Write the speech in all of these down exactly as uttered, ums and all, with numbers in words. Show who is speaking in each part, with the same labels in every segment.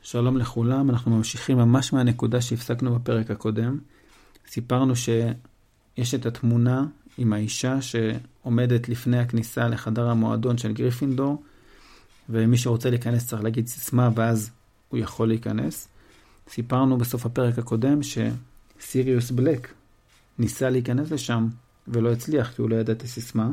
Speaker 1: שלום לכולם, אנחנו ממשיכים ממש מהנקודה שהפסקנו בפרק הקודם. סיפרנו שיש את התמונה עם האישה שעומדת לפני הכניסה לחדר המועדון של גריפינדור, ומי שרוצה להיכנס צריך להגיד סיסמה ואז הוא יכול להיכנס. סיפרנו בסוף הפרק הקודם שסיריוס בלק ניסה להיכנס לשם ולא הצליח כי הוא לא ידע את הסיסמה,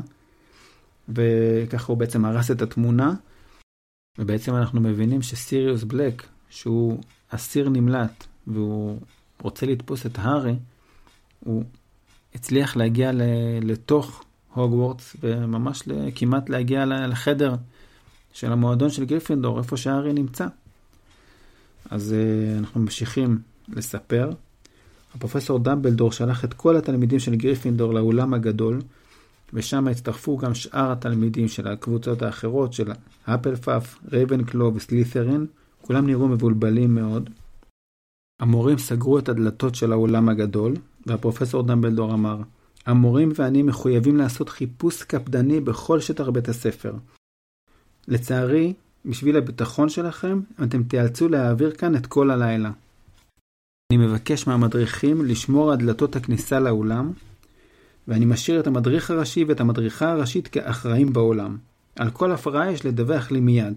Speaker 1: וככה הוא בעצם הרס את התמונה, ובעצם אנחנו מבינים שסיריוס בלק, שהוא אסיר נמלט והוא רוצה לתפוס את הארי, הוא הצליח להגיע לתוך הוגוורטס וממש כמעט להגיע לחדר של המועדון של גריפינדור, איפה שהארי נמצא. אז אנחנו ממשיכים לספר. הפרופסור דמבלדור שלח את כל התלמידים של גריפינדור לאולם הגדול, ושם הצטרפו גם שאר התלמידים של הקבוצות האחרות של הפלפאף, רייבנקלו וסלית'רין. כולם נראו מבולבלים מאוד. המורים סגרו את הדלתות של האולם הגדול, והפרופסור דמבלדור אמר, המורים ואני מחויבים לעשות חיפוש קפדני בכל שטח בית הספר. לצערי, בשביל הביטחון שלכם, אתם תיאלצו להעביר כאן את כל הלילה. אני מבקש מהמדריכים לשמור על דלתות הכניסה לאולם, ואני משאיר את המדריך הראשי ואת המדריכה הראשית כאחראים בעולם. על כל הפרעה יש לדווח לי מיד.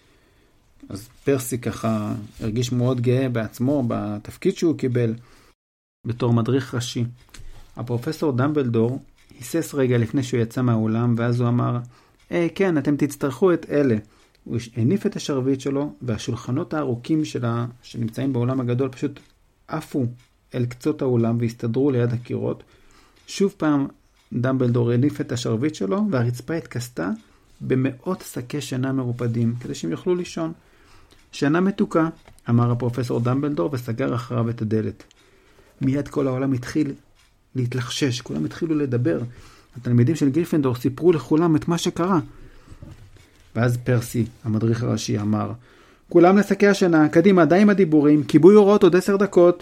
Speaker 1: אז פרסי ככה הרגיש מאוד גאה בעצמו, בתפקיד שהוא קיבל בתור מדריך ראשי. הפרופסור דמבלדור היסס רגע לפני שהוא יצא מהאולם, ואז הוא אמר, אה, כן, אתם תצטרכו את אלה. הוא הניף את השרביט שלו, והשולחנות הארוכים שלה, שנמצאים באולם הגדול, פשוט עפו אל קצות האולם והסתדרו ליד הקירות. שוב פעם דמבלדור הניף את השרביט שלו, והרצפה התכסתה במאות שקי שינה מרופדים, כדי שהם יוכלו לישון. שינה מתוקה, אמר הפרופסור דמבלדור, וסגר אחריו את הדלת. מיד כל העולם התחיל להתלחשש, כולם התחילו לדבר. התלמידים של גריפינדור סיפרו לכולם את מה שקרה. ואז פרסי, המדריך הראשי, אמר, כולם לשקי השינה, קדימה, די עם הדיבורים, כיבוי אורות עוד עשר דקות.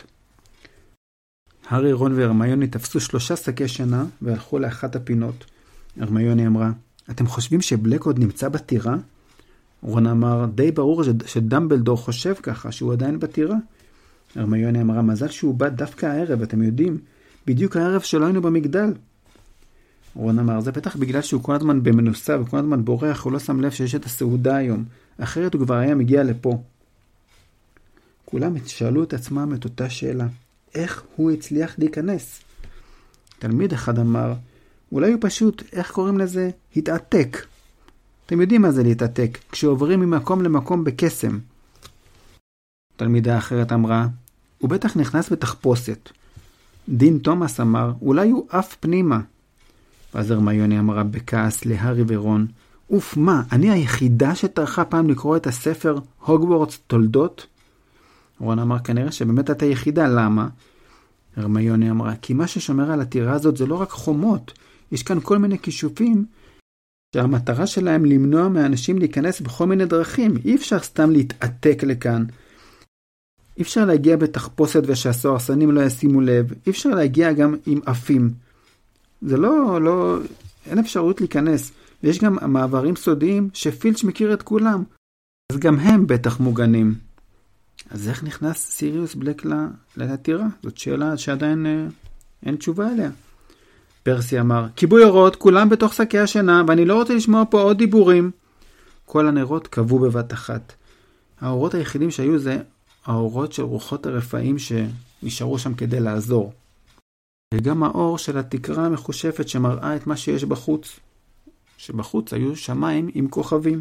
Speaker 1: הארי, רון והרמיוני תפסו שלושה שקי שינה והלכו לאחת הפינות. הרמיוני אמרה, אתם חושבים שבלק עוד נמצא בטירה? רון אמר, די ברור שדמבלדור חושב ככה, שהוא עדיין בטירה. הרמיוני אמרה, מזל שהוא בא דווקא הערב, אתם יודעים, בדיוק הערב שלא היינו במגדל. רון אמר, זה בטח בגלל שהוא כל הזמן במנוסה וכל הזמן בורח, הוא לא שם לב שיש את הסעודה היום, אחרת הוא כבר היה מגיע לפה. כולם שאלו את עצמם את אותה שאלה, איך הוא הצליח להיכנס? תלמיד אחד אמר, אולי הוא פשוט, איך קוראים לזה? התעתק. אתם יודעים מה זה להתעתק, כשעוברים ממקום למקום בקסם. תלמידה אחרת אמרה, הוא בטח נכנס בתחפושת. דין תומאס אמר, אולי הוא אף פנימה. ואז הרמיוני אמרה בכעס להארי ורון, אוף מה, אני היחידה שטרחה פעם לקרוא את הספר הוגוורטס תולדות? רון אמר, כנראה שבאמת אתה יחידה, למה? הרמיוני אמרה, כי מה ששומר על הטירה הזאת זה לא רק חומות, יש כאן כל מיני כישופים, שהמטרה שלהם למנוע מאנשים להיכנס בכל מיני דרכים. אי אפשר סתם להתעתק לכאן. אי אפשר להגיע בתחפושת ושהסוהרסנים לא ישימו לב. אי אפשר להגיע גם עם אפים. זה לא, לא, אין אפשרות להיכנס. ויש גם מעברים סודיים שפילץ' מכיר את כולם. אז גם הם בטח מוגנים. אז איך נכנס סיריוס בלק לטירה? זאת שאלה שעדיין אה, אין תשובה אליה. פרסי אמר, כיבוי אורות, כולם בתוך שקי השינה, ואני לא רוצה לשמוע פה עוד דיבורים. כל הנרות קבעו בבת אחת. האורות היחידים שהיו זה האורות של רוחות הרפאים שנשארו שם כדי לעזור. וגם האור של התקרה המחושפת שמראה את מה שיש בחוץ. שבחוץ היו שמיים עם כוכבים.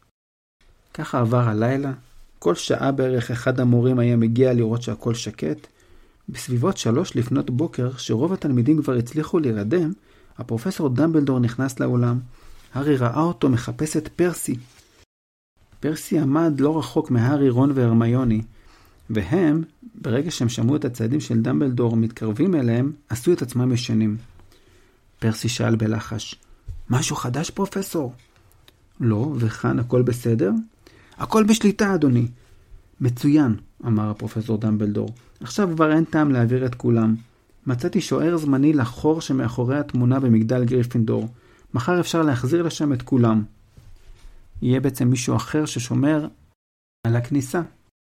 Speaker 1: ככה עבר הלילה. כל שעה בערך אחד המורים היה מגיע לראות שהכל שקט. בסביבות שלוש לפנות בוקר, שרוב התלמידים כבר הצליחו להירדם, הפרופסור דמבלדור נכנס לאולם. הארי ראה אותו מחפש את פרסי. פרסי עמד לא רחוק מהארי, רון והרמיוני, והם, ברגע שהם שמעו את הצעדים של דמבלדור מתקרבים אליהם, עשו את עצמם ישנים. פרסי שאל בלחש, משהו חדש פרופסור? לא, וכאן הכל בסדר? הכל בשליטה, אדוני. מצוין, אמר הפרופסור דמבלדור. עכשיו כבר אין טעם להעביר את כולם. מצאתי שוער זמני לחור שמאחורי התמונה במגדל גריפינדור. מחר אפשר להחזיר לשם את כולם. יהיה בעצם מישהו אחר ששומר על הכניסה.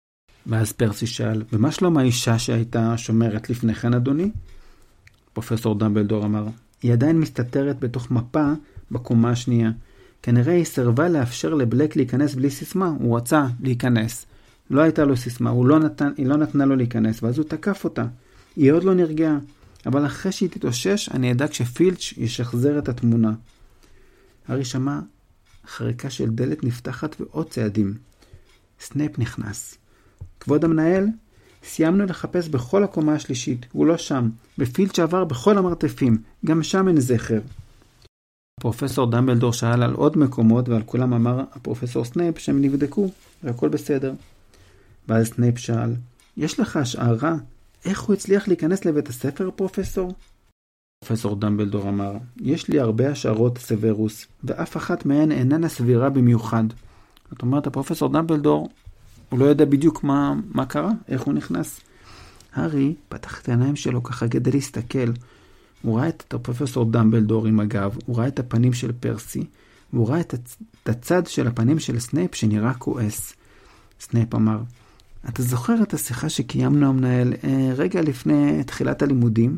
Speaker 1: ואז פרסי שאל, ומה שלום האישה שהייתה שומרת לפני כן, אדוני? פרופסור דמבלדור אמר, היא עדיין מסתתרת בתוך מפה בקומה השנייה. כנראה היא סרבה לאפשר לבלק להיכנס בלי סיסמה. הוא רצה להיכנס. לא הייתה לו סיסמה, הוא לא נתן, היא לא נתנה לו להיכנס, ואז הוא תקף אותה. היא עוד לא נרגעה. אבל אחרי שהיא תתאושש, אני אדאג שפילץ' ישחזר את התמונה. הארי שמע חריקה של דלת נפתחת ועוד צעדים. סנייפ נכנס. כבוד המנהל, סיימנו לחפש בכל הקומה השלישית. הוא לא שם. ופילץ' עבר בכל המרתפים. גם שם אין זכר. פרופסור דמבלדור שאל על עוד מקומות, ועל כולם אמר הפרופסור סנייפ שהם נבדקו, והכל בסדר. ואז סנייפ שאל, יש לך השערה? איך הוא הצליח להיכנס לבית הספר, פרופסור? פרופסור דמבלדור אמר, יש לי הרבה השערות, סוורוס, ואף אחת מהן איננה סבירה במיוחד. זאת אומרת, הפרופסור דמבלדור, הוא לא יודע בדיוק מה, מה קרה, איך הוא נכנס. הארי פתח את העיניים שלו ככה כדי להסתכל. הוא ראה את הפרופסור דמבלדור עם הגב, הוא ראה את הפנים של פרסי, והוא ראה את, הצ... את הצד של הפנים של סנייפ שנראה כועס. סנייפ אמר, אתה זוכר את השיחה שקיימנו המנהל אה, רגע לפני תחילת הלימודים?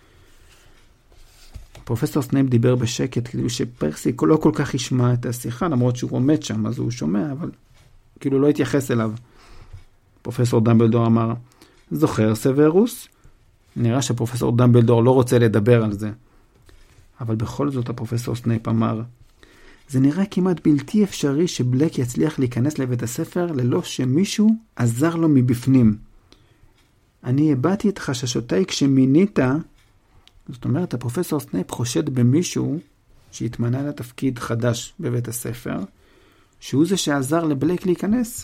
Speaker 1: פרופסור סנייפ דיבר בשקט, כאילו שפרסי לא כל כך ישמע את השיחה, למרות שהוא עומד שם, אז הוא שומע, אבל כאילו לא התייחס אליו. פרופסור דמבלדור אמר, זוכר סוורוס? נראה שפרופסור דמבלדור לא רוצה לדבר על זה. אבל בכל זאת הפרופסור סנייפ אמר, זה נראה כמעט בלתי אפשרי שבלק יצליח להיכנס לבית הספר ללא שמישהו עזר לו מבפנים. אני הבאתי את חששותיי כשמינית, זאת אומרת, הפרופסור סנייפ חושד במישהו שהתמנה לתפקיד חדש בבית הספר, שהוא זה שעזר לבלק להיכנס.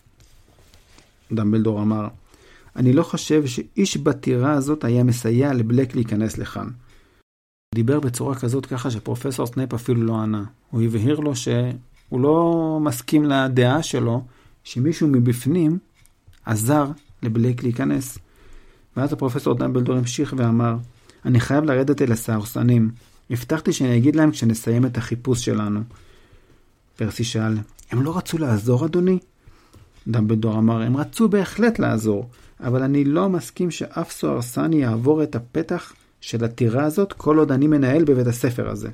Speaker 1: דמבלדור אמר, אני לא חושב שאיש בטירה הזאת היה מסייע לבלק להיכנס לכאן. הוא דיבר בצורה כזאת ככה שפרופסור סנייפ אפילו לא ענה. הוא הבהיר לו שהוא לא מסכים לדעה שלו שמישהו מבפנים עזר לבלק להיכנס. ואז הפרופסור דמבלדור המשיך ואמר, אני חייב לרדת אל הסהרסנים. הבטחתי שאני אגיד להם כשנסיים את החיפוש שלנו. פרסי שאל, הם לא רצו לעזור, אדוני? דמבלדור אמר, הם רצו בהחלט לעזור, אבל אני לא מסכים שאף סוהרסן יעבור את הפתח של הטירה הזאת כל עוד אני מנהל בבית הספר הזה.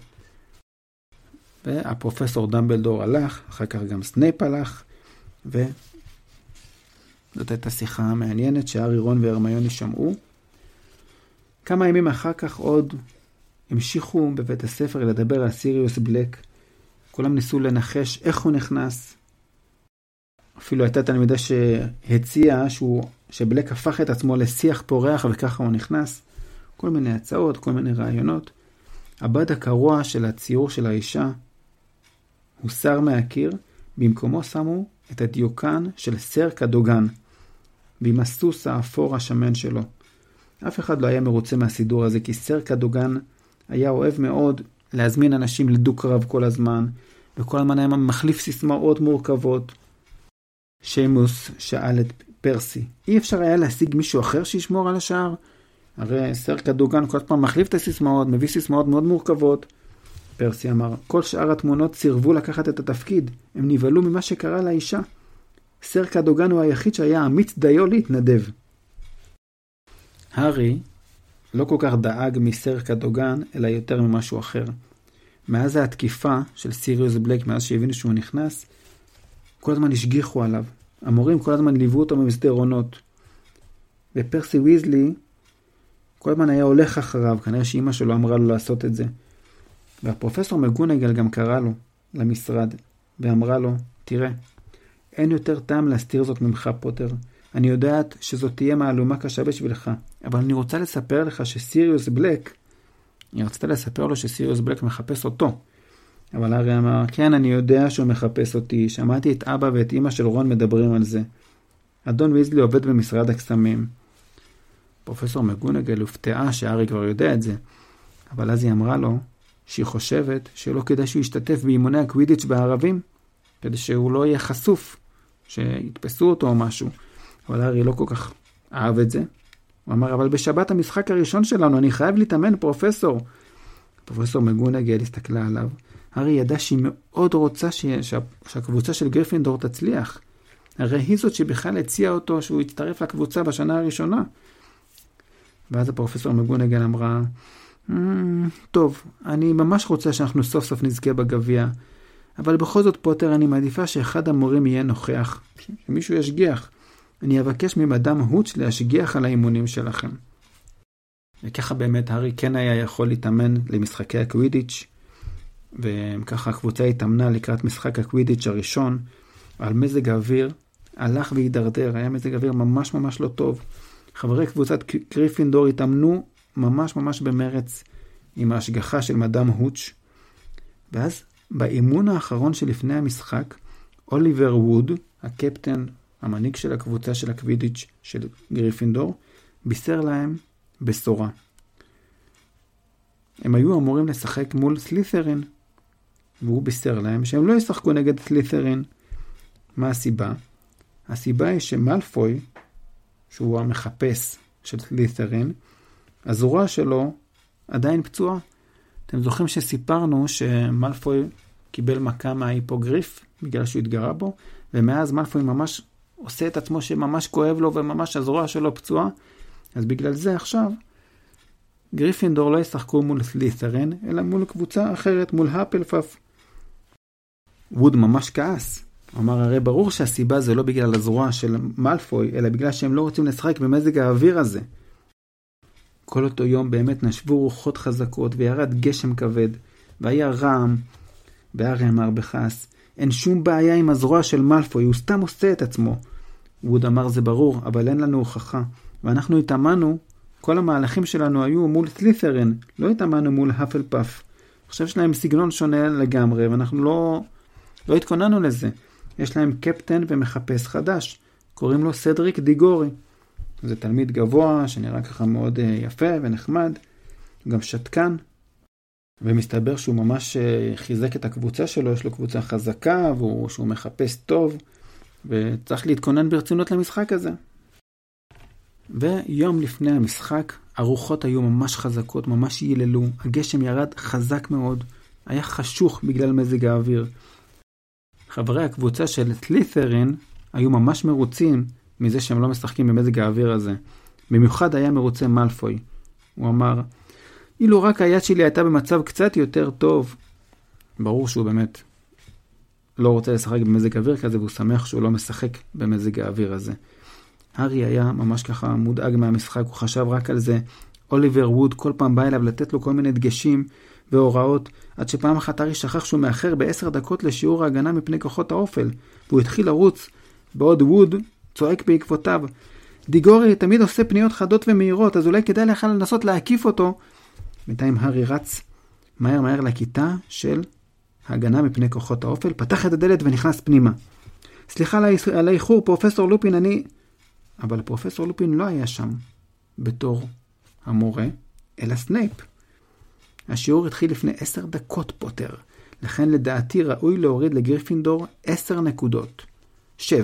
Speaker 1: והפרופסור דמבלדור הלך, אחר כך גם סנייפ הלך, וזאת הייתה שיחה מעניינת שהארי, רון והרמיוני שמעו. כמה ימים אחר כך עוד המשיכו בבית הספר לדבר על סיריוס בלק. כולם ניסו לנחש איך הוא נכנס. אפילו הייתה תלמידה שהציעה שהוא, שבלק הפך את עצמו לשיח פורח וככה הוא נכנס. כל מיני הצעות, כל מיני רעיונות. הבד הקרוע של הציור של האישה הוסר מהקיר, במקומו שמו את הדיוקן של סר קדוגן, ועם הסוס האפור השמן שלו. אף אחד לא היה מרוצה מהסידור הזה, כי סר קדוגן היה אוהב מאוד להזמין אנשים לדוק רב כל הזמן, וכל הזמן היה מחליף סיסמאות מורכבות. שיימוס שאל את פרסי, אי אפשר היה להשיג מישהו אחר שישמור על השער? הרי סר קדוגן כל פעם מחליף את הסיסמאות, מביא סיסמאות מאוד מורכבות. פרסי אמר, כל שאר התמונות סירבו לקחת את התפקיד, הם נבהלו ממה שקרה לאישה. סר קדוגן הוא היחיד שהיה אמיץ דיו להתנדב. הארי לא כל כך דאג מסר קדוגן, אלא יותר ממשהו אחר. מאז התקיפה של סיריוס בלק, מאז שהבינו שהוא נכנס, כל הזמן השגיחו עליו. המורים כל הזמן ליוו אותו במסדרונות. ופרסי ויזלי כל הזמן היה הולך אחריו, כנראה שאמא שלו אמרה לו לעשות את זה. והפרופסור מגונגל גם קרא לו למשרד, ואמרה לו, תראה, אין יותר טעם להסתיר זאת ממך, פוטר. אני יודעת שזאת תהיה מהלומה קשה בשבילך, אבל אני רוצה לספר לך שסיריוס בלק, היא רצתה לספר לו שסיריוס בלק מחפש אותו. אבל הארי אמר, כן, אני יודע שהוא מחפש אותי, שמעתי את אבא ואת אמא של רון מדברים על זה. אדון ויזלי עובד במשרד הקסמים. פרופסור מגונגל הופתעה שהארי כבר יודע את זה, אבל אז היא אמרה לו שהיא חושבת שלא כדאי שהוא ישתתף באימוני הקווידיץ' בערבים, כדי שהוא לא יהיה חשוף, שיתפסו אותו או משהו. אבל הארי לא כל כך אהב את זה. הוא אמר, אבל בשבת המשחק הראשון שלנו, אני חייב להתאמן, פרופסור. פרופסור מגונגל הסתכלה עליו. הארי ידע שהיא מאוד רוצה ש... שה... שהקבוצה של גריפינדור תצליח. הרי היא זאת שבכלל הציעה אותו שהוא יצטרף לקבוצה בשנה הראשונה. ואז הפרופסור מגונגל אמרה, טוב, אני ממש רוצה שאנחנו סוף סוף נזכה בגביע, אבל בכל זאת פוטר אני מעדיפה שאחד המורים יהיה נוכח, שמישהו ישגיח. אני אבקש ממדאם הוץ' להשגיח על האימונים שלכם. וככה באמת הארי כן היה יכול להתאמן למשחקי הקווידיץ', וככה הקבוצה התאמנה לקראת משחק הקווידיץ' הראשון, על מזג האוויר הלך והידרדר, היה מזג האוויר ממש ממש לא טוב. חברי קבוצת גריפינדור התאמנו ממש ממש במרץ עם ההשגחה של מדאם הוץ', ואז באימון האחרון שלפני המשחק, אוליבר ווד, הקפטן, המנהיג של הקבוצה של הקווידיץ' של גריפינדור, בישר להם בשורה. הם היו אמורים לשחק מול סלית'רין, והוא בישר להם שהם לא ישחקו נגד סלית'רין. מה הסיבה? הסיבה היא שמלפוי, שהוא המחפש של סלית'רין, הזרוע שלו עדיין פצועה. אתם זוכרים שסיפרנו שמלפוי קיבל מכה מההיפוגריף בגלל שהוא התגרה בו, ומאז מלפוי ממש עושה את עצמו שממש כואב לו וממש הזרוע שלו פצועה. אז בגלל זה עכשיו גריפינדור לא ישחקו מול סלית'רין, אלא מול קבוצה אחרת, מול האפלפאף. ווד ממש כעס. אמר, הרי ברור שהסיבה זה לא בגלל הזרוע של מלפוי, אלא בגלל שהם לא רוצים לשחק במזג האוויר הזה. כל אותו יום באמת נשבו רוחות חזקות וירד גשם כבד, והיה רעם, והארי אמר בכעס, אין שום בעיה עם הזרוע של מלפוי, הוא סתם עושה את עצמו. ווד אמר, זה ברור, אבל אין לנו הוכחה, ואנחנו התאמנו, כל המהלכים שלנו היו מול סלית'רין, לא התאמנו מול האפלפאף. עכשיו יש להם סגנון שונה לגמרי, ואנחנו לא, לא התכוננו לזה. יש להם קפטן ומחפש חדש, קוראים לו סדריק דיגורי. זה תלמיד גבוה שנראה ככה מאוד יפה ונחמד, גם שתקן, ומסתבר שהוא ממש חיזק את הקבוצה שלו, יש לו קבוצה חזקה, שהוא מחפש טוב, וצריך להתכונן ברצינות למשחק הזה. ויום לפני המשחק, הרוחות היו ממש חזקות, ממש יללו, הגשם ירד חזק מאוד, היה חשוך בגלל מזג האוויר. חברי הקבוצה של סלית'רין היו ממש מרוצים מזה שהם לא משחקים במזג האוויר הזה. במיוחד היה מרוצה מלפוי. הוא אמר, אילו רק היד שלי הייתה במצב קצת יותר טוב. ברור שהוא באמת לא רוצה לשחק במזג האוויר כזה, והוא שמח שהוא לא משחק במזג האוויר הזה. הארי היה ממש ככה מודאג מהמשחק, הוא חשב רק על זה. אוליבר ווד כל פעם בא אליו לתת לו כל מיני דגשים והוראות, עד שפעם אחת הארי שכח שהוא מאחר בעשר דקות לשיעור ההגנה מפני כוחות האופל, והוא התחיל לרוץ, בעוד ווד צועק בעקבותיו, דיגורי תמיד עושה פניות חדות ומהירות, אז אולי כדאי לך לנסות להקיף אותו. בינתיים הארי רץ מהר מהר לכיתה של ההגנה מפני כוחות האופל, פתח את הדלת ונכנס פנימה. סליחה על האיחור, פרופסור לופין, אני... אבל פרופסור לופין לא היה שם בתור המורה, אלא סנייפ. השיעור התחיל לפני עשר דקות, פוטר. לכן לדעתי ראוי להוריד לגריפינדור עשר נקודות. שב.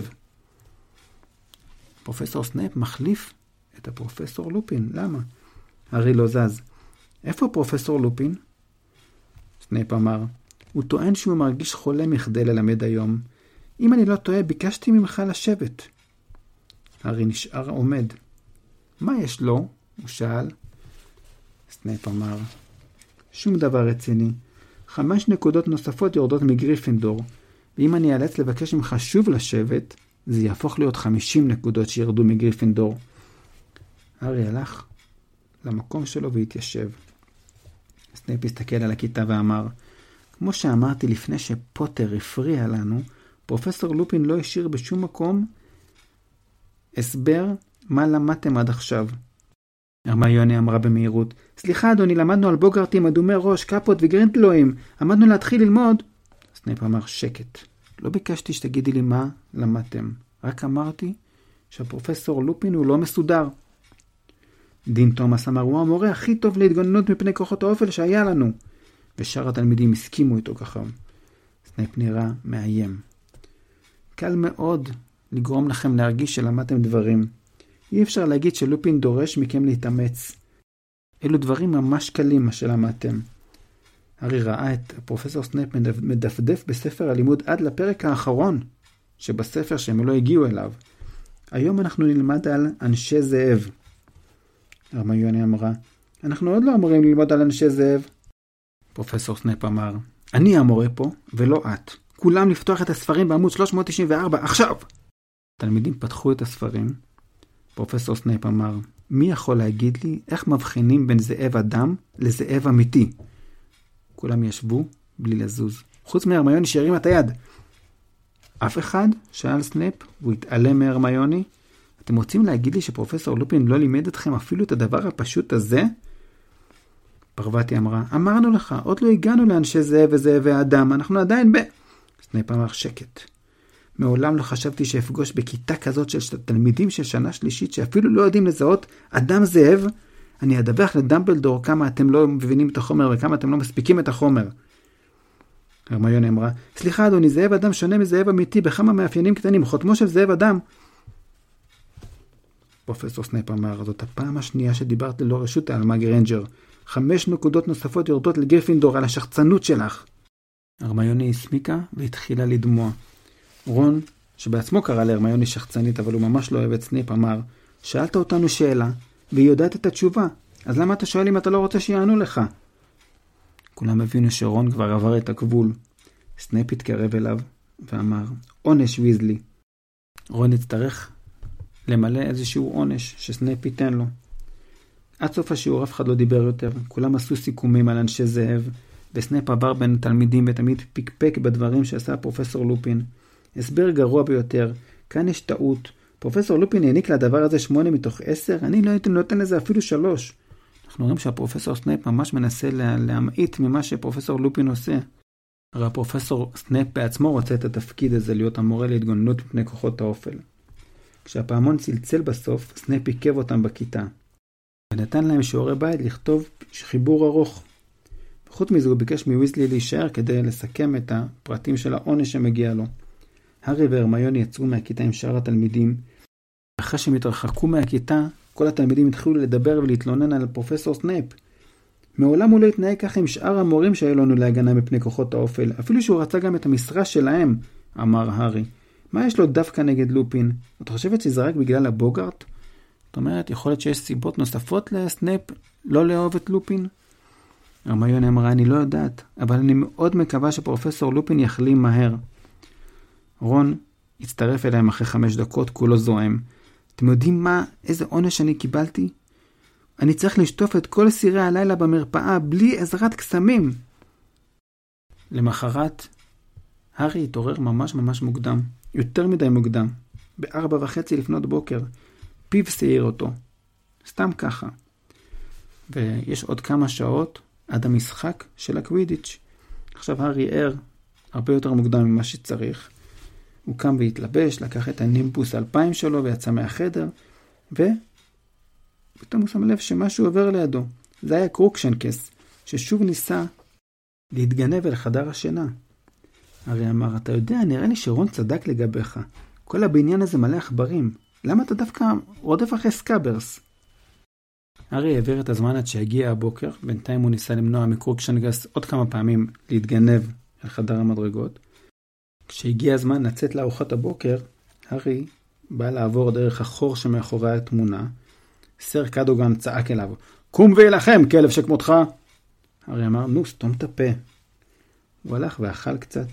Speaker 1: פרופסור סנייפ מחליף את הפרופסור לופין. למה? הארי לא זז. איפה פרופסור לופין? סנייפ אמר, הוא טוען שהוא מרגיש חולה מכדי ללמד היום. אם אני לא טועה, ביקשתי ממך לשבת. הארי נשאר עומד. מה יש לו? הוא שאל. סנייפ אמר, שום דבר רציני. חמש נקודות נוספות יורדות מגריפינדור, ואם אני אאלץ לבקש ממך שוב לשבת, זה יהפוך להיות חמישים נקודות שירדו מגריפינדור. הארי הלך למקום שלו והתיישב. סנייפ הסתכל על הכיתה ואמר, כמו שאמרתי לפני שפוטר הפריע לנו, פרופסור לופין לא השאיר בשום מקום הסבר מה למדתם עד עכשיו. הרמיוני אמרה במהירות, סליחה אדוני, למדנו על בוגרטים, אדומי ראש, קפות וגרינדלואים, עמדנו להתחיל ללמוד. סנייפ אמר, שקט. לא ביקשתי שתגידי לי מה למדתם, רק אמרתי שהפרופסור לופין הוא לא מסודר. דין תומאס אמר, הוא המורה הכי טוב להתגוננות מפני כוחות האופל שהיה לנו. ושאר התלמידים הסכימו איתו ככה. סנייפ נראה מאיים. קל מאוד לגרום לכם להרגיש שלמדתם דברים. אי אפשר להגיד שלופין דורש מכם להתאמץ. אלו דברים ממש קלים מה שלמדתם. הארי ראה את הפרופסור סנייפ מדפדף בספר הלימוד עד לפרק האחרון. שבספר שהם לא הגיעו אליו. היום אנחנו נלמד על אנשי זאב. הרמיוני אמרה, אנחנו עוד לא אמורים ללמוד על אנשי זאב. פרופסור סנייפ אמר, אני המורה פה ולא את. כולם לפתוח את הספרים בעמוד שלוש מאות תשעים וארבע, עכשיו! תלמידים פתחו את הספרים. פרופסור סנייפ אמר, מי יכול להגיד לי איך מבחינים בין זאב אדם לזאב אמיתי? כולם ישבו בלי לזוז. חוץ מהרמיוני שהרים את היד. אף אחד? שאל סנייפ, והוא התעלם מהרמיוני. אתם רוצים להגיד לי שפרופסור לופין לא לימד אתכם אפילו את הדבר הפשוט הזה? פרווטי אמרה, אמרנו לך, עוד לא הגענו לאנשי זאב וזאבי האדם, אנחנו עדיין ב... סנייפ אמר, שקט. מעולם לא חשבתי שאפגוש בכיתה כזאת של תלמידים של שנה שלישית שאפילו לא יודעים לזהות אדם זאב. אני אדווח לדמבלדור כמה אתם לא מבינים את החומר וכמה אתם לא מספיקים את החומר. הרמיוני אמרה, סליחה אדוני, זאב אדם שונה מזאב אמיתי בכמה מאפיינים קטנים, חותמו של זאב אדם. פרופסור סנייפ אמר, זאת הפעם השנייה שדיברת ללא רשות על אלמה גריינג'ר. חמש נקודות נוספות יורדות לגריפינדור על השחצנות שלך. הרמיוני הסמיקה והתחילה לדמוע. רון, שבעצמו קרא להרמיוני שחצנית, אבל הוא ממש לא אוהב את סנייפ, אמר, שאלת אותנו שאלה, והיא יודעת את התשובה. אז למה אתה שואל אם אתה לא רוצה שיענו לך? כולם הבינו שרון כבר עבר את הגבול. סנייפ התקרב אליו ואמר, עונש ויזלי. רון יצטרך למלא איזשהו עונש שסנייפ ייתן לו. עד סוף השיעור אף אחד לא דיבר יותר. כולם עשו סיכומים על אנשי זאב, וסנייפ עבר בין תלמידים ותמיד פיקפק בדברים שעשה פרופסור לופין. הסבר גרוע ביותר. כאן יש טעות. פרופסור לופין העניק לדבר הזה שמונה מתוך עשר. אני לא הייתי נותן לזה אפילו שלוש. אנחנו רואים שהפרופסור סנייפ ממש מנסה לה, להמעיט ממה שפרופסור לופין עושה. הרי הפרופסור סנייפ בעצמו רוצה את התפקיד הזה להיות המורה להתגוננות מפני כוחות האופל. כשהפעמון צלצל בסוף, סנייפ עיכב אותם בכיתה. ונתן להם שיעורי בית לכתוב חיבור ארוך. וחוץ מזה הוא ביקש מוויזלי להישאר כדי לסכם את הפרטים של העונש שמגיע לו. הארי והרמיוני יצאו מהכיתה עם שאר התלמידים. אחרי שהם התרחקו מהכיתה, כל התלמידים התחילו לדבר ולהתלונן על פרופסור סנייפ. מעולם הוא לא התנהג ככה עם שאר המורים שהיו לנו להגנה מפני כוחות האופל, אפילו שהוא רצה גם את המשרה שלהם, אמר הארי. מה יש לו דווקא נגד לופין? את חושבת שזה רק בגלל הבוגארט? זאת אומרת, יכול להיות שיש סיבות נוספות לסנייפ לא לאהוב את לופין? הרמיוני אמרה, אני לא יודעת, אבל אני מאוד מקווה שפרופסור לופין יחלים מהר. רון הצטרף אליהם אחרי חמש דקות, כולו זועם. אתם יודעים מה, איזה עונש אני קיבלתי? אני צריך לשטוף את כל סירי הלילה במרפאה בלי עזרת קסמים. למחרת, הארי התעורר ממש ממש מוקדם, יותר מדי מוקדם, בארבע וחצי לפנות בוקר. פיו סעיר אותו, סתם ככה. ויש עוד כמה שעות עד המשחק של הקווידיץ'. עכשיו הארי ער הרבה יותר מוקדם ממה שצריך. הוא קם והתלבש, לקח את הנימבוס אלפיים שלו ויצא מהחדר, ופתאום הוא שם לב שמשהו עובר לידו. זה היה קרוקשנקס, ששוב ניסה להתגנב אל חדר השינה. הארי אמר, אתה יודע, נראה לי שרון צדק לגביך. כל הבניין הזה מלא עכברים. למה אתה דווקא רודף אחרי סקאברס? הארי העביר את הזמן עד שהגיע הבוקר, בינתיים הוא ניסה למנוע מקרוקשנקס עוד כמה פעמים להתגנב אל חדר המדרגות. כשהגיע הזמן לצאת לארוחת הבוקר, הארי בא לעבור דרך החור שמאחורי התמונה. סר קדוגן צעק אליו, קום וילחם, כלב שכמותך. הארי אמר, נו, סתום את הפה. הוא הלך ואכל קצת,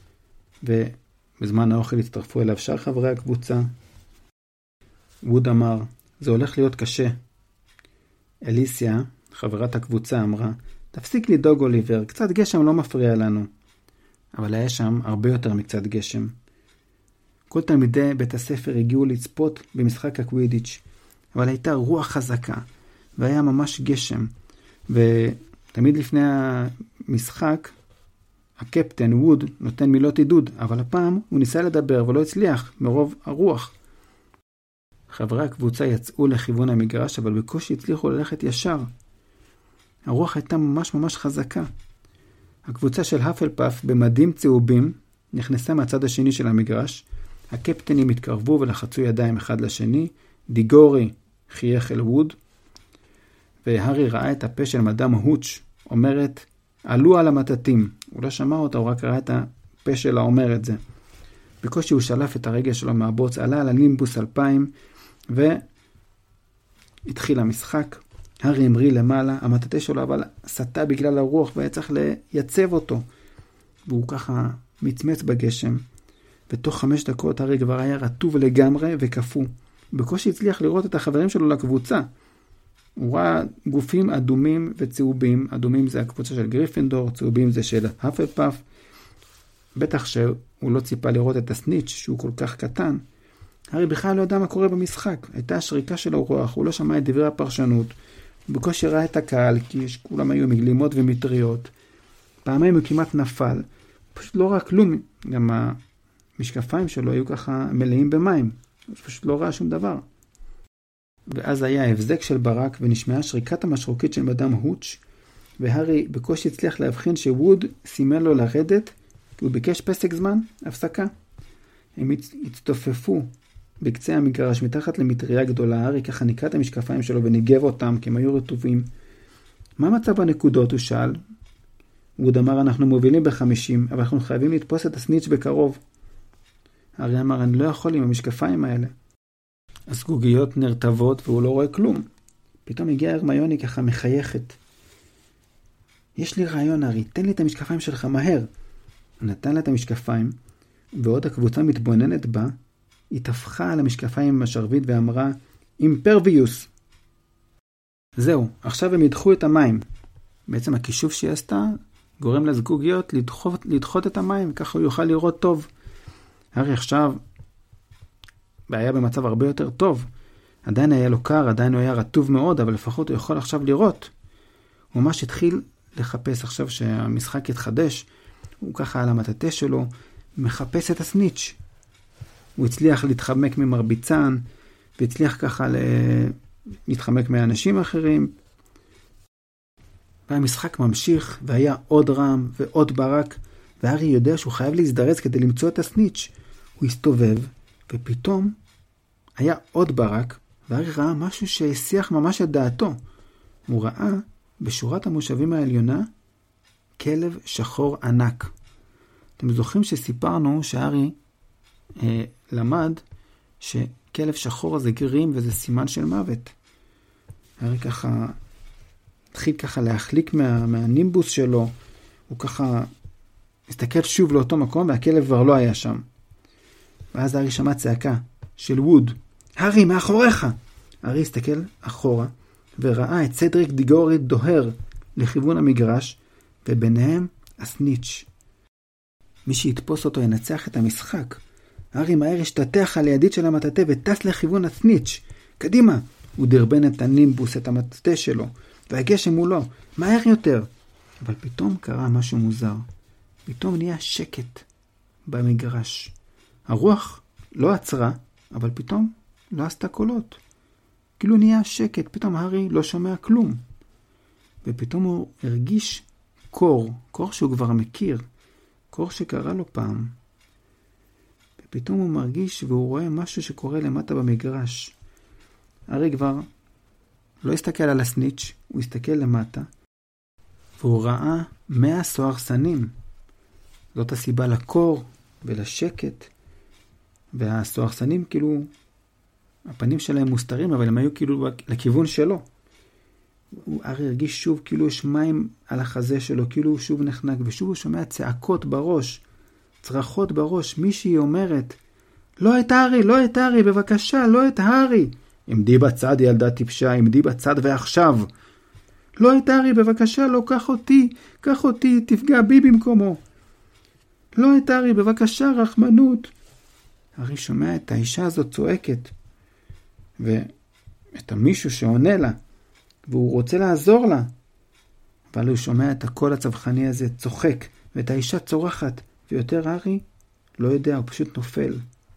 Speaker 1: ובזמן האוכל הצטרפו אליו שאר חברי הקבוצה. ווד אמר, זה הולך להיות קשה. אליסיה, חברת הקבוצה, אמרה, תפסיק לדאוג אוליבר, קצת גשם לא מפריע לנו. אבל היה שם הרבה יותר מקצת גשם. כל תלמידי בית הספר הגיעו לצפות במשחק הקווידיץ', אבל הייתה רוח חזקה, והיה ממש גשם. ותמיד לפני המשחק, הקפטן ווד נותן מילות עידוד, אבל הפעם הוא ניסה לדבר ולא הצליח מרוב הרוח. חברי הקבוצה יצאו לכיוון המגרש, אבל בקושי הצליחו ללכת ישר. הרוח הייתה ממש ממש חזקה. הקבוצה של האפלפאף במדים צהובים נכנסה מהצד השני של המגרש. הקפטנים התקרבו ולחצו ידיים אחד לשני. דיגורי חייך אל ווד, והארי ראה את הפה של מדאם הוץ' אומרת, עלו על המטטים. הוא לא שמע אותה, הוא רק ראה את הפה שלה אומר את זה. בקושי הוא שלף את הרגל שלו מהבוץ, עלה על הנימבוס אלפיים, והתחיל המשחק. הארי המריא למעלה, המטאטה שלו אבל סטה בגלל הרוח, והיה צריך לייצב אותו. והוא ככה מצמץ בגשם. ותוך חמש דקות הארי כבר היה רטוב לגמרי וקפוא. בקושי הצליח לראות את החברים שלו לקבוצה. הוא ראה גופים אדומים וצהובים. אדומים זה הקבוצה של גריפינדור, צהובים זה של האפלפאף. בטח שהוא לא ציפה לראות את הסניץ' שהוא כל כך קטן. הארי בכלל לא ידע מה קורה במשחק. הייתה השריקה של הרוח, הוא לא שמע את דברי הפרשנות. הוא בקושי ראה את הקהל, כי כולם היו מגלימות ומטריות. פעמיים הוא כמעט נפל. פשוט לא ראה כלום. גם המשקפיים שלו היו ככה מלאים במים. הוא פשוט לא ראה שום דבר. ואז היה ההבזק של ברק, ונשמעה שריקת המשרוקית של מדאם הוץ', והארי בקושי הצליח להבחין שווד סימן לו לרדת, כי הוא ביקש פסק זמן, הפסקה. הם הצטופפו בקצה המגרש מתחת למטריה גדולה. הארי ככה ניקה את המשקפיים שלו וניגב אותם, כי הם היו רטובים. מה מצב הנקודות? הוא שאל. ווד אמר, אנחנו מובילים בחמישים, אבל אנחנו חייבים לתפוס את הסניץ' בקרוב. הארי אמר, אני לא יכול עם המשקפיים האלה. הסגוגיות נרטבות והוא לא רואה כלום. פתאום הגיעה הרמיוני ככה מחייכת. יש לי רעיון, הארי, תן לי את המשקפיים שלך מהר. הוא נתן לה את המשקפיים, ועוד הקבוצה מתבוננת בה, היא תפחה על המשקפיים עם השרביט ואמרה, אימפרביוס. זהו, עכשיו הם ידחו את המים. בעצם הכישוף שהיא עשתה גורם לסגוגיות לדחות, לדחות את המים, ככה הוא יוכל לראות טוב. הארי עכשיו היה במצב הרבה יותר טוב. עדיין היה לו קר, עדיין הוא היה רטוב מאוד, אבל לפחות הוא יכול עכשיו לראות. הוא ממש התחיל לחפש עכשיו שהמשחק יתחדש. הוא ככה על המטאטה שלו מחפש את הסניץ'. הוא הצליח להתחמק ממרביצן, והצליח ככה להתחמק מאנשים אחרים. והמשחק ממשיך, והיה עוד רם ועוד ברק, והארי יודע שהוא חייב להזדרז כדי למצוא את הסניץ'. הוא הסתובב, ופתאום היה עוד ברק, והארי ראה משהו שהסיח ממש את דעתו. הוא ראה בשורת המושבים העליונה כלב שחור ענק. אתם זוכרים שסיפרנו שהארי אה, למד שכלב שחור זה גרים וזה סימן של מוות. הארי ככה התחיל ככה להחליק מה, מהנימבוס שלו. הוא ככה הסתכל שוב לאותו מקום והכלב כבר לא היה שם. ואז הארי שמע צעקה של ווד. הארי, מאחוריך! הארי הסתכל אחורה וראה את סדריק דיגורי דוהר לכיוון המגרש, וביניהם הסניץ'. מי שיתפוס אותו ינצח את המשחק. הארי מהר השתתח על הידית של המטאטה וטס לכיוון הסניץ'. קדימה! הוא דרבן את הנימבוס, את המטאטה שלו, והגשם מולו, מהר יותר. אבל פתאום קרה משהו מוזר. פתאום נהיה שקט במגרש. הרוח לא עצרה, אבל פתאום לא עשתה קולות. כאילו נהיה שקט, פתאום הארי לא שומע כלום. ופתאום הוא הרגיש קור, קור שהוא כבר מכיר, קור שקרה לו פעם. ופתאום הוא מרגיש והוא רואה משהו שקורה למטה במגרש. הארי כבר לא הסתכל על הסניץ', הוא הסתכל למטה, והוא ראה מאה סוהרסנים. זאת הסיבה לקור ולשקט. והסוהרסנים כאילו, הפנים שלהם מוסתרים, אבל הם היו כאילו לכיוון שלו. הארי הרגיש שוב כאילו יש מים על החזה שלו, כאילו הוא שוב נחנק, ושוב הוא שומע צעקות בראש, צרחות בראש. מישהי אומרת, לא את הארי, לא את הארי, בבקשה, לא את הארי. עמדי בצד, ילדה טיפשה, עמדי בצד ועכשיו. לא את הארי, בבקשה, לא, קח אותי, קח אותי, תפגע בי במקומו. לא את הארי, בבקשה, רחמנות. הארי שומע את האישה הזאת צועקת, ואת המישהו שעונה לה, והוא רוצה לעזור לה. אבל הוא שומע את הקול הצווחני הזה צוחק, ואת האישה צורחת, ויותר הארי לא יודע, הוא פשוט נופל.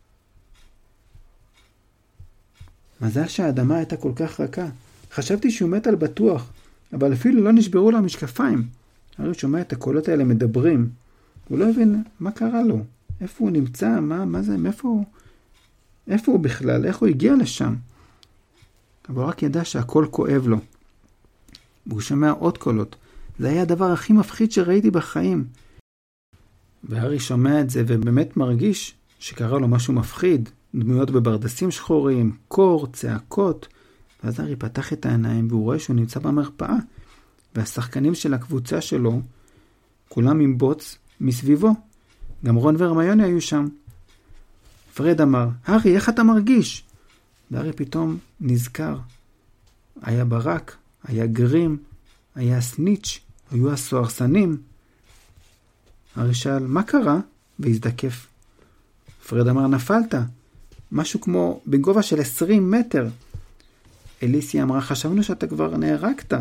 Speaker 1: מזל שהאדמה הייתה כל כך רכה. חשבתי שהוא מת על בטוח, אבל אפילו לא נשברו לו המשקפיים. הארי שומע את הקולות האלה מדברים. הוא לא הבין מה קרה לו. איפה הוא נמצא? מה, מה זה? מאיפה הוא? איפה הוא בכלל? איך הוא הגיע לשם? אבל רק ידע שהכל כואב לו. והוא שומע עוד קולות. זה היה הדבר הכי מפחיד שראיתי בחיים. והארי שומע את זה ובאמת מרגיש שקרה לו משהו מפחיד, דמויות בברדסים שחורים, קור, צעקות, ואז הארי פתח את העיניים והוא רואה שהוא נמצא במרפאה, והשחקנים של הקבוצה שלו, כולם עם בוץ מסביבו. גם רון והרמיוני היו שם. פרד אמר, הארי, איך אתה מרגיש? והארי פתאום נזכר. היה ברק, היה גרים, היה סניץ', היו הסוהרסנים. הארי שאל, מה קרה? והזדקף. פרד אמר, נפלת. משהו כמו בגובה של עשרים מטר. אליסיה אמרה, חשבנו שאתה כבר נהרגת.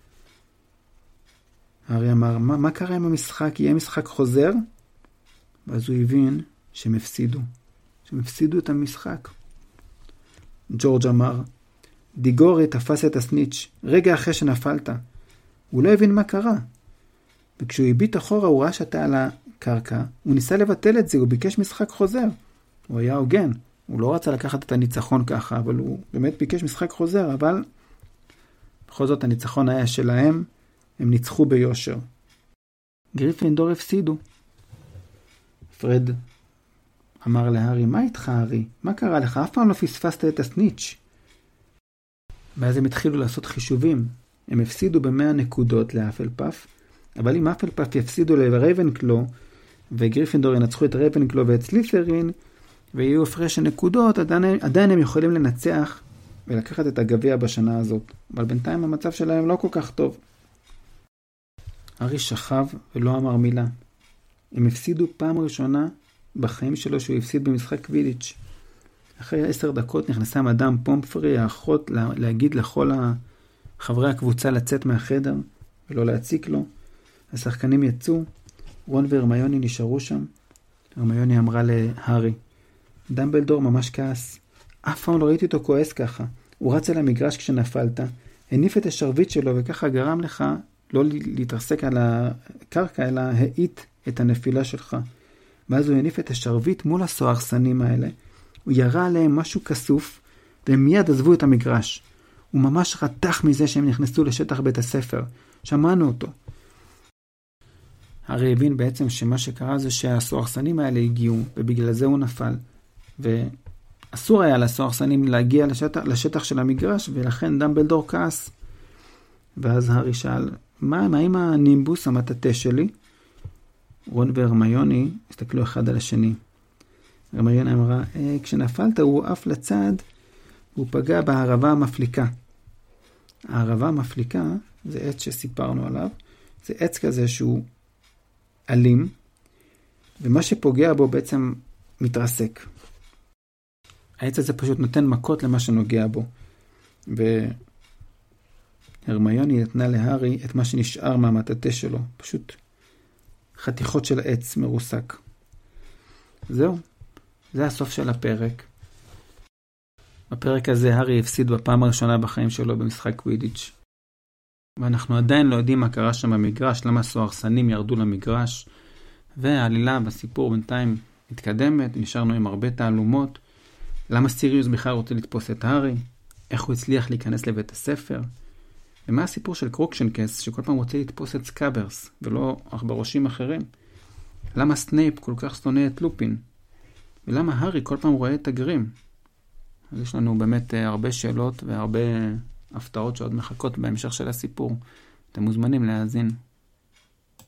Speaker 1: הארי אמר, מה, מה קרה עם המשחק? יהיה משחק חוזר? ואז הוא הבין שהם הפסידו. שהם הפסידו את המשחק. ג'ורג' אמר, דיגורי תפס את הסניץ' רגע אחרי שנפלת. הוא לא הבין מה קרה. וכשהוא הביט אחורה הוא ראה שאתה על הקרקע. הוא ניסה לבטל את זה, הוא ביקש משחק חוזר. הוא היה הוגן. הוא לא רצה לקחת את הניצחון ככה, אבל הוא באמת ביקש משחק חוזר, אבל בכל זאת הניצחון היה שלהם, הם ניצחו ביושר. גריפינדור הפסידו. פרד אמר להארי, מה איתך הארי? מה קרה לך? אף פעם לא פספסת את הסניץ'. ואז הם התחילו לעשות חישובים. הם הפסידו במאה נקודות לאפלפף, אבל אם אפלפף יפסידו לרייבנקלו, וגריפינדור ינצחו את רייבנקלו ואת סלית'רין, ויהיו הפרש הנקודות, עדיין, עדיין הם יכולים לנצח ולקחת את הגביע בשנה הזאת. אבל בינתיים המצב שלהם לא כל כך טוב. הארי שכב ולא אמר מילה. הם הפסידו פעם ראשונה בחיים שלו שהוא הפסיד במשחק קווידיץ'. אחרי עשר דקות נכנסה מדאם פומפרי, האחות, להגיד לכל חברי הקבוצה לצאת מהחדר ולא להציק לו. השחקנים יצאו, רון והרמיוני נשארו שם. הרמיוני אמרה להארי, דמבלדור ממש כעס. אף פעם לא ראיתי אותו כועס ככה. הוא רץ על המגרש כשנפלת, הניף את השרביט שלו וככה גרם לך לא להתרסק על הקרקע, אלא העיט את הנפילה שלך. ואז הוא הניף את השרביט מול הסוהרסנים האלה. הוא ירה עליהם משהו כסוף, והם מיד עזבו את המגרש. הוא ממש רתח מזה שהם נכנסו לשטח בית הספר. שמענו אותו. הארי הבין בעצם שמה שקרה זה שהסוהרסנים האלה הגיעו, ובגלל זה הוא נפל. ואסור היה לסוהרסנים להגיע לשטח, לשטח של המגרש, ולכן דמבלדור כעס. ואז הארי שאל, מה, מה עם הנימבוס המטאטה שלי? רון והרמיוני הסתכלו אחד על השני. הרמיוני אמרה, אה, כשנפלת הוא עף לצד, הוא פגע בערבה המפליקה. הערבה המפליקה זה עץ שסיפרנו עליו. זה עץ כזה שהוא אלים, ומה שפוגע בו בעצם מתרסק. העץ הזה פשוט נותן מכות למה שנוגע בו. והרמיוני נתנה להארי את מה שנשאר מהמטאטה שלו. פשוט חתיכות של עץ מרוסק. זהו. זה הסוף של הפרק. בפרק הזה הארי הפסיד בפעם הראשונה בחיים שלו במשחק קווידיץ'. ואנחנו עדיין לא יודעים מה קרה שם במגרש, למה הסוהרסנים ירדו למגרש. והעלילה בסיפור בינתיים מתקדמת, נשארנו עם הרבה תעלומות. למה סיריוס בכלל רוצה לתפוס את הארי? איך הוא הצליח להיכנס לבית הספר? ומה הסיפור של קרוקשנקס שכל פעם רוצה לתפוס את סקאברס ולא בראשים אחרים? למה סנייפ כל כך שונא את לופין? ולמה הארי כל פעם רואה את הגרים? אז יש לנו באמת הרבה שאלות והרבה הפתעות שעוד מחכות בהמשך של הסיפור. אתם מוזמנים להאזין.